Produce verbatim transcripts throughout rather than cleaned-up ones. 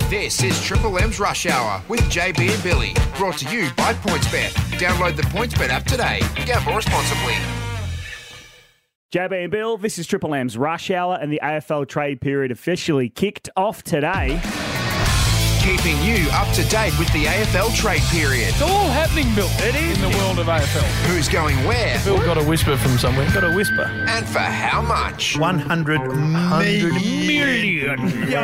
This is Triple M's Rush Hour with J B and Billy, brought to you by PointsBet. Download the PointsBet app today. Gamble responsibly. J B and Bill, this is Triple M's Rush Hour, and the A F L trade period officially kicked off today. Keeping you up to date with the A F L trade period. It's all happening, Bill. It is. In the world of A F L. Who's going where? Bill got a whisper from somewhere. Got a whisper. And for how much? one hundred million.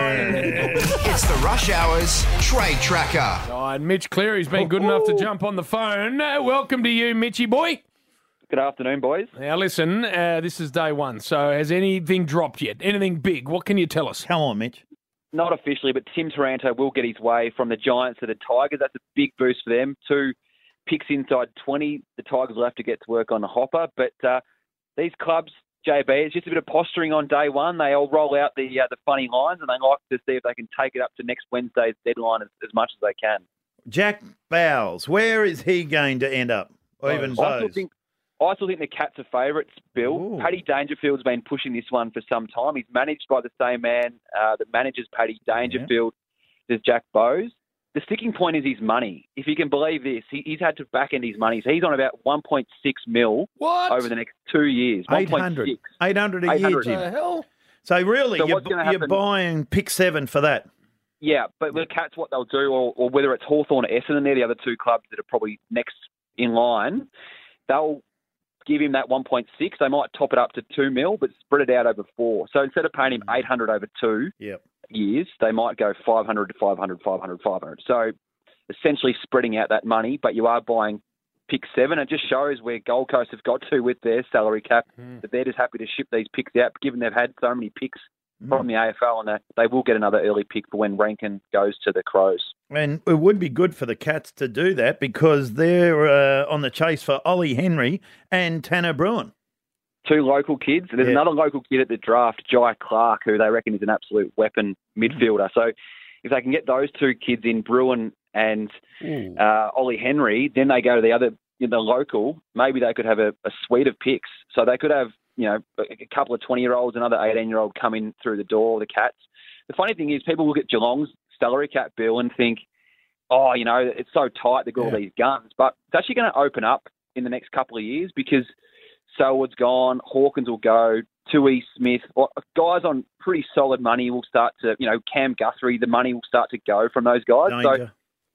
It's the Rush Hour's Trade Tracker. Oh, and Mitch Cleary's been good enough to jump on the phone. Uh, welcome to you, Mitchy boy. Good afternoon, boys. Now, listen, uh, this is day one. So has anything dropped yet? Anything big? What can you tell us? Come on, Mitch. Not officially, but Tim Taranto will get his way from the Giants to the Tigers. That's a big boost for them. Two picks inside twenty. The Tigers will have to get to work on the hopper. But uh, these clubs, J B, it's just a bit of posturing on day one. They all roll out the uh, the funny lines, and they like to see if they can take it up to next Wednesday's deadline as, as much as they can. Jack Bowles, where is he going to end up? Or even I still Bose? think I still think the Cats are favourites, Bill. Ooh. Paddy Dangerfield's been pushing this one for some time. He's managed by the same man uh, that manages Paddy Dangerfield as Jack Bowes. The sticking point is his money. If you can believe this, he, he's had to back end his money. So he's on about one point six mil What? over the next two years. eight hundred. one point six. eight hundred a year, eight hundred. What the Jim. hell? So really, So you're, what's gonna you're happen- buying pick seven for that. Yeah, but with the Cats, what they'll do, or, or whether it's Hawthorn or Essendon, they're the other two clubs that are probably next in line, they'll give him that one point six. They might top it up to two mil, but spread it out over four. So instead of paying him eight hundred over two Yep. years, they might go five hundred to five hundred, five hundred, five hundred. So essentially spreading out that money, but you are buying pick seven. It just shows where Gold Coast have got to with their salary cap, Mm. that they're just happy to ship these picks out, given they've had so many picks from the A F L, and they, they will get another early pick for when Rankin goes to the Crows. And it would be good for the Cats to do that because they're uh, on the chase for Ollie Henry and Tanner Bruin. Two local kids. There's Yeah. another local kid at the draft, Jai Clark, who they reckon is an absolute weapon midfielder. So if they can get those two kids in, Bruin and uh, Ollie Henry, then they go to the other, you know, the local. Maybe they could have a, a suite of picks. So they could have, you know, a couple of twenty-year-olds, another eighteen-year-old come in through the door, the Cats. The funny thing is people look at Geelong's salary cap, Bill, and think, oh, you know, it's so tight, they've got all Yeah. these guns. But it's actually going to open up in the next couple of years because Selwood's gone, Hawkins will go, Tui, Smith, or guys on pretty solid money will start to, you know, Cam Guthrie, the money will start to go from those guys. So, Danger.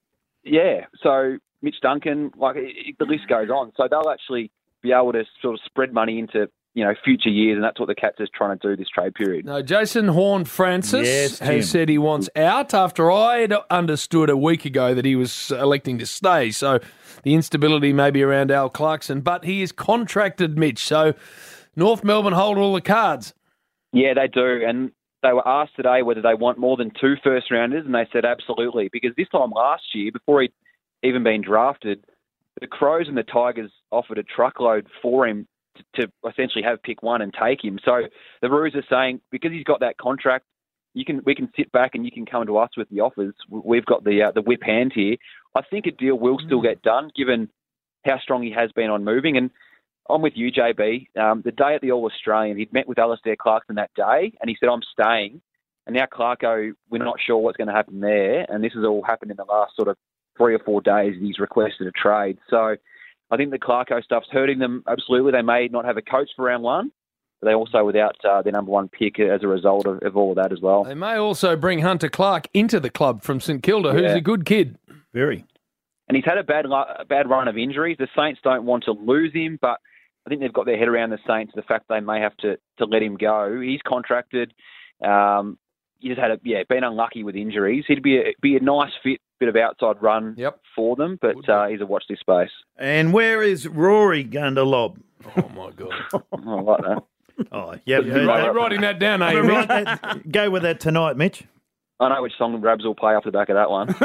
yeah, so Mitch Duncan, like it, it- the list goes on. So they'll actually be able to sort of spread money into, you know, future years, and that's what the Cats is trying to do this trade period. No, Jason Horn-Francis Yes, Jim. has said he wants out after I had understood a week ago that he was electing to stay. So the instability may be around Al Clarkson, but he is contracted, Mitch. So North Melbourne hold all the cards. Yeah, they do. And they were asked today whether they want more than two first-rounders, and they said absolutely. Because this time last year, before he'd even been drafted, the Crows and the Tigers offered a truckload for him to, to essentially have pick one and take him. So the Roos are saying, because he's got that contract, you can we can sit back and you can come to us with the offers. We've got the uh, the whip hand here. I think a deal will still get done, given how strong he has been on moving. And I'm with you, J B. Um, the day at the All-Australian, he'd met with Alistair Clarkson that day, and he said, I'm staying. And now Clarko, we're not sure what's going to happen there. And this has all happened in the last sort of three or four days. He's requested a trade. So I think the Clarko stuff's hurting them. Absolutely. They may not have a coach for round one, but they also without uh, their number one pick as a result of, of all of that as well. They may also bring Hunter Clark into the club from St Kilda, who's Yeah. a good kid. Very. And he's had a bad lu- a bad run of injuries. The Saints don't want to lose him, but I think they've got their head around the Saints, the fact they may have to, to let him go. He's contracted. Um, he's had a, yeah, been unlucky with injuries. He'd be a, be a nice fit, bit of outside run Yep. for them, but uh, he's a watch this space. And where is Rory going to lob? Oh, my God. I like that. Oh, yeah. Yeah, You're right. writing that down, are you, Write Mitch? that- go with that tonight, Mitch. I know which song Rabs will play off the back of that one.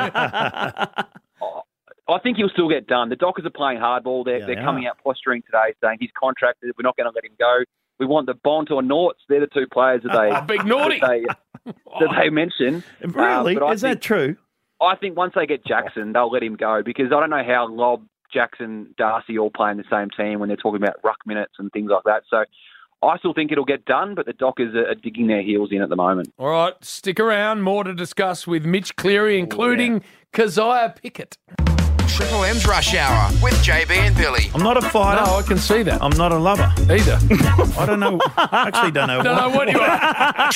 Um, I think he'll still get done. The Dockers are playing hardball. They're, Yeah, they're they coming are. out posturing today saying he's contracted. We're not going to let him go. We want the Bont or Norts. They're the two players that they, Big naughty. that they, that they mention. Really? Uh, but I is think- that true? I think once they get Jackson, they'll let him go because I don't know how Lob, Jackson, Darcy all play in the same team when they're talking about ruck minutes and things like that. So I still think it'll get done, but the Dockers are, are digging their heels in at the moment. All right, stick around. More to discuss with Mitch Cleary, including yeah. Keziah Pickett. Triple M's Rush Hour with J B and Billy. I'm not a fighter. No, I can see that. I'm not a lover. Either. I don't know. Actually, don't know. Don't know what you are.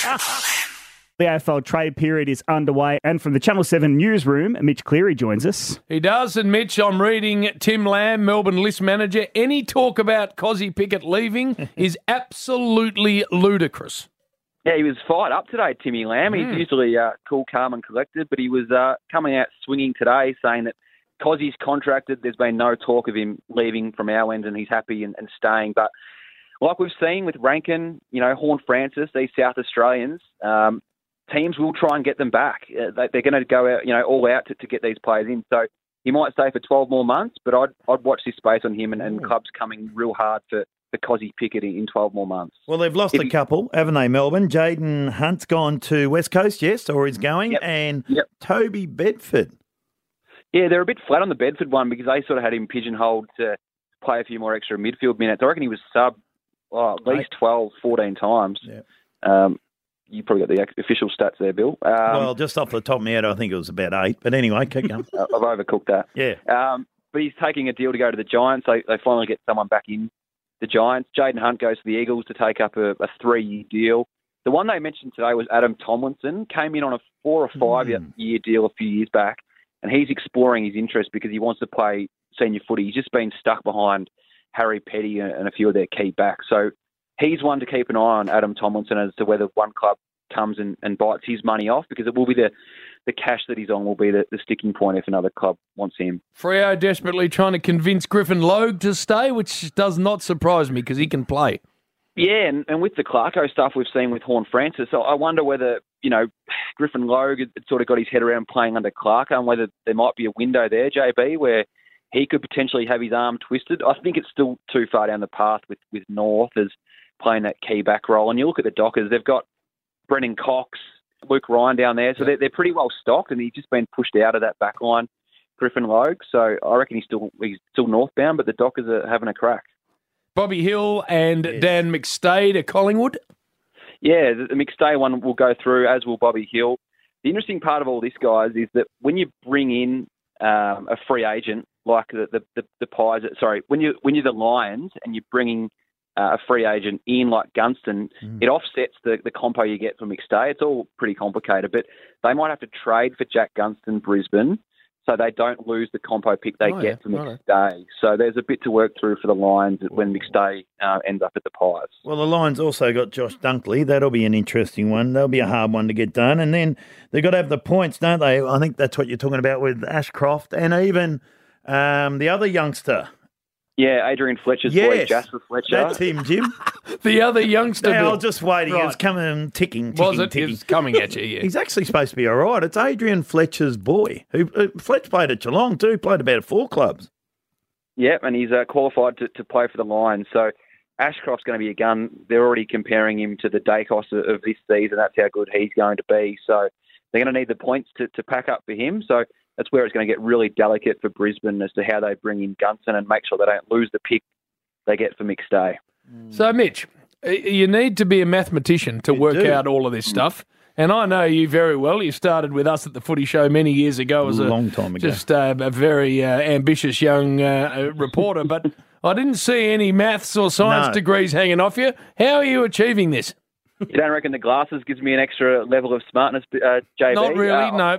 The A F L trade period is underway, and from the Channel seven newsroom, Mitch Cleary joins us. He does, and Mitch, I'm reading Tim Lamb, Melbourne list manager. Any talk about Kozzy Pickett leaving is absolutely ludicrous. Yeah, he was fired up today, Timmy Lamb. He's Mm. usually uh, cool, calm and collected, but he was uh, coming out swinging today saying that Kozzy's contracted, there's been no talk of him leaving from our end and he's happy and, and staying. But like we've seen with Rankin, you know, Horne-Francis, these South Australians, um, teams will try and get them back. Uh, they, they're going to go out, you know, all out to, to get these players in. So he might stay for twelve more months, but I'd I'd watch this space on him and, and clubs coming real hard for, for Kozzy Pickett in, in twelve more months. Well, they've lost If a he- couple, haven't they, Melbourne? Jaden Hunt's gone to West Coast, yes, or he's going, Yep. and Yep. Toby Bedford. Yeah, they're a bit flat on the Bedford one because they sort of had him pigeonholed to play a few more extra midfield minutes. I reckon he was sub oh, at least twelve, fourteen times. Yep. Um, you probably got the ex- official stats there, Bill. Um, well, just off the top of my head, I think it was about eight. But anyway, keep going. I've overcooked that. Yeah. Um, but he's taking a deal to go to the Giants. They, they finally get someone back in the Giants. Jaden Hunt goes to the Eagles to take up a, a three-year deal. The one they mentioned today was Adam Tomlinson. Came in on a four or five-year Mm. deal a few years back, and he's exploring his interest because he wants to play senior footy. He's just been stuck behind Harry Petty and, and a few of their key backs. So he's one to keep an eye on, Adam Tomlinson, as to whether one club comes and, and bites his money off, because it will be the, the cash that he's on will be the, the sticking point if another club wants him. Freo desperately trying to convince Griffin Logue to stay, which does not surprise me because he can play. Yeah, and, and with the Clarko stuff we've seen with Horne-Francis, so I wonder whether, you know, Griffin Logue had sort of got his head around playing under Clarko and whether there might be a window there, J B, where he could potentially have his arm twisted. I think it's still too far down the path with, with North as playing that key back role. And you look at the Dockers, they've got Brennan Cox, Luke Ryan down there, so they're, they're pretty well stocked, and he's just been pushed out of that back line, Griffin Logue. So I reckon he's still he's still northbound, but the Dockers are having a crack. Bobby Hill and Yes. Dan McStay to Collingwood. Yeah, the, the McStay one will go through, as will Bobby Hill. The interesting part of all this, guys, is that when you bring in um, a free agent like the the, the, the Pies, sorry, when you when you're the Lions and you're bringing uh, a free agent in like Gunston, Mm. it offsets the, the compo you get from McStay. It's all pretty complicated, but they might have to trade for Jack Gunston, Brisbane, so they don't lose the compo pick they Oh, get yeah. from Righto. McStay. So there's a bit to work through for the Lions when McStay uh, ends up at the Pies. Well, the Lions also got Josh Dunkley. That'll be an interesting one. That'll be a hard one to get done. And then they've got to have the points, don't they? I think that's what you're talking about with Ashcroft and even um, the other youngster. Yeah, Adrian Fletcher's boy, Yes, Jasper Fletcher. that's him, Jim. The other youngster. Now, Bill. I was just waiting. Right. It's coming, ticking, ticking, Was it? ticking. It's coming at you, yeah. He's actually supposed to be all right. It's Adrian Fletcher's boy. Who uh, Fletch played at Geelong too. Played about four clubs. Yeah, and he's uh, qualified to, to play for the Lions. So Ashcroft's going to be a gun. They're already comparing him to the Dacos of, of this season. That's how good he's going to be. So they're going to need the points to, to pack up for him. So that's where it's going to get really delicate for Brisbane as to how they bring in Gunson and make sure they don't lose the pick they get for McStay. So, Mitch, y- you need to be a mathematician to You work do. out all of this stuff. And I know you very well. You started with us at the Footy Show many years ago as a Long time ago. just uh, a very uh, ambitious young uh, reporter. But I didn't see any maths or science No. degrees hanging off you. How are you achieving this? You don't reckon the glasses gives me an extra level of smartness, uh, J B? Not really, Uh, no.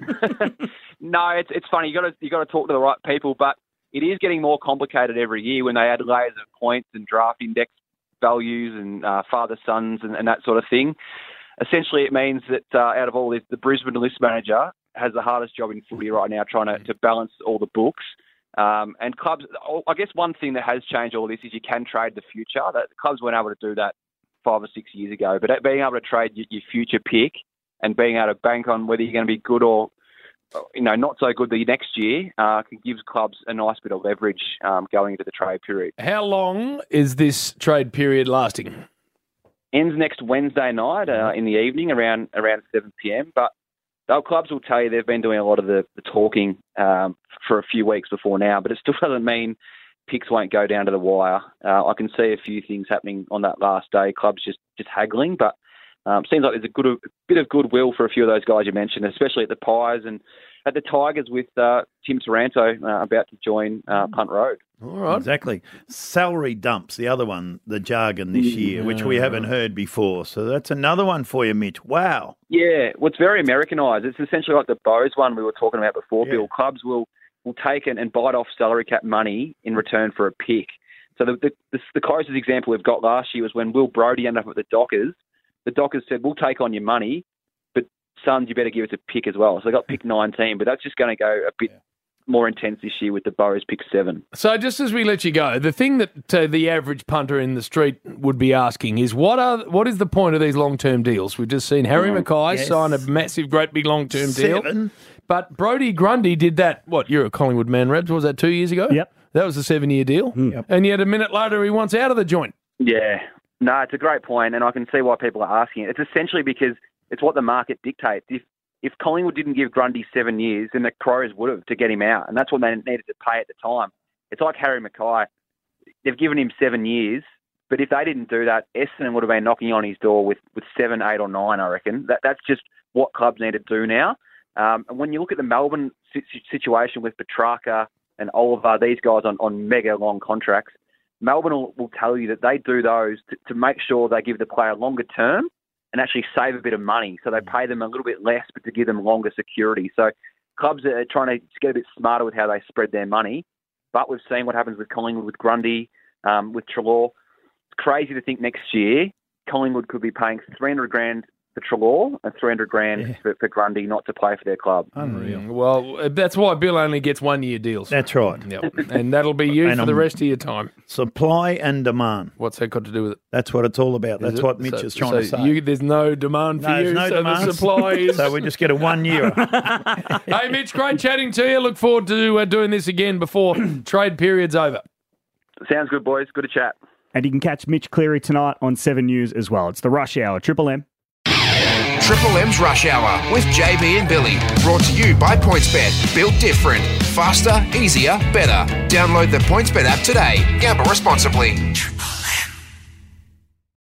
no, it's it's funny. You got to you got to talk to the right people, but it is getting more complicated every year when they add layers of points and draft index values and uh, father sons and, and that sort of thing. Essentially, it means that uh, out of all this, the Brisbane list manager has the hardest job in footy right now, trying to, to balance all the books. Um, and clubs, I guess one thing that has changed all this is you can trade the future. That clubs weren't able to do that five or six years ago, but being able to trade your, your future pick and being able to bank on whether you're going to be good or, you know, not so good the next year, uh, can give clubs a nice bit of leverage um, going into the trade period. How long is this trade period lasting? Ends next Wednesday night uh, in the evening around around seven p.m. But the clubs will tell you they've been doing a lot of the, the talking um, for a few weeks before now, but it still doesn't mean picks won't go down to the wire. Uh, I can see a few things happening on that last day. Clubs just, just haggling, but um, seems like there's a good a bit of goodwill for a few of those guys you mentioned, especially at the Pies and at the Tigers with uh, Tim Taranto uh, about to join uh, Punt Road. All right. Exactly. Salary dumps, the other one, the jargon this year, which we haven't heard before. So that's another one for you, Mitch. Wow. Yeah, well, it's very Americanised. It's essentially like the Bose one we were talking about before, Yeah. Bill. Clubs will, will take it and bite off salary cap money in return for a pick. So the, the, the, the closest example we've got last year was when Will Brodie ended up at the Dockers. The Dockers said, we'll take on your money, but Suns, you better give us a pick as well. So they got pick nineteen, but that's just going to go a bit yeah. more intense this year with the Bows pick seven. So just as we let you go, the thing that uh, the average punter in the street would be asking is what are what is the point of these long-term deals? We've just seen Harry mm, Mackay yes. sign a massive, great big long-term deal. Seven. But Brodie Grundy did that, what, you're a Collingwood man, Rabs, was that two years ago? Yep. That was a seven-year deal. Mm. Yep. And yet a minute later he wants out of the joint. Yeah. No, it's a great point, and I can see why people are asking it. It's essentially because it's what the market dictates. If if Collingwood didn't give Grundy seven years, then the Crows would have to get him out, and that's what they needed to pay at the time. It's like Harry Mackay. They've given him seven years, but if they didn't do that, Essendon would have been knocking on his door with, with seven, eight or nine, I reckon. That That's just what clubs need to do now. Um, and when you look at the Melbourne situation with Petrarca and Oliver, these guys on, on mega long contracts, Melbourne will, will tell you that they do those to, to make sure they give the player longer term and actually save a bit of money. So they pay them a little bit less, but to give them longer security. So clubs are trying to get a bit smarter with how they spread their money. But we've seen what happens with Collingwood, with Grundy, um, with Treloar. It's crazy to think next year Collingwood could be paying three hundred grand for Treloar and three hundred grand yeah. for, for Grundy not to play for their club. Unreal. Mm, well, that's why Bill only gets one-year deals. That's right. Yep. And that'll be you And for the I'm- rest of your time. Supply and demand. What's that got to do with it? That's what it's all about. That's Is it? what Mitch So- is trying so to say. You, there's no demand for No, you, there's no so demand. the supply is... So we just get a one year. Hey, Mitch, great chatting to you. Look forward to uh, doing this again before trade period's over. Sounds good, boys. Good to chat. And you can catch Mitch Cleary tonight on Seven News as well. It's the Rush Hour, Triple M. Triple M's Rush Hour with J B and Billy. Brought to you by PointsBet. Built different. Faster, easier, better. Download the PointsBet app today. Gamble responsibly.